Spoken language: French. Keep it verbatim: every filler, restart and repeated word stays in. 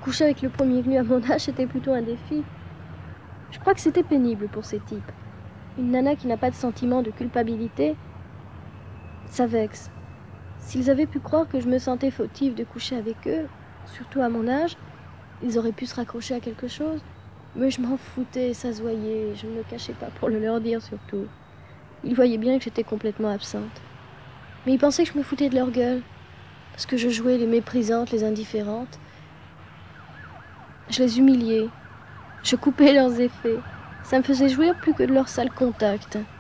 Coucher avec le premier venu à mon âge, c'était plutôt un défi. Je crois que c'était pénible pour ces types. Une nana qui n'a pas de sentiment de culpabilité, ça vexe. S'ils avaient pu croire que je me sentais fautive de coucher avec eux, surtout à mon âge, ils auraient pu se raccrocher à quelque chose. Mais je m'en foutais, ça se voyait, je ne me cachais pas pour le leur dire surtout. Ils voyaient bien que j'étais complètement absente. Mais ils pensaient que je me foutais de leur gueule, parce que je jouais les méprisantes, les indifférentes. Je les humiliais, je coupais leurs effets. Ça me faisait jouir plus que de leur sale contact.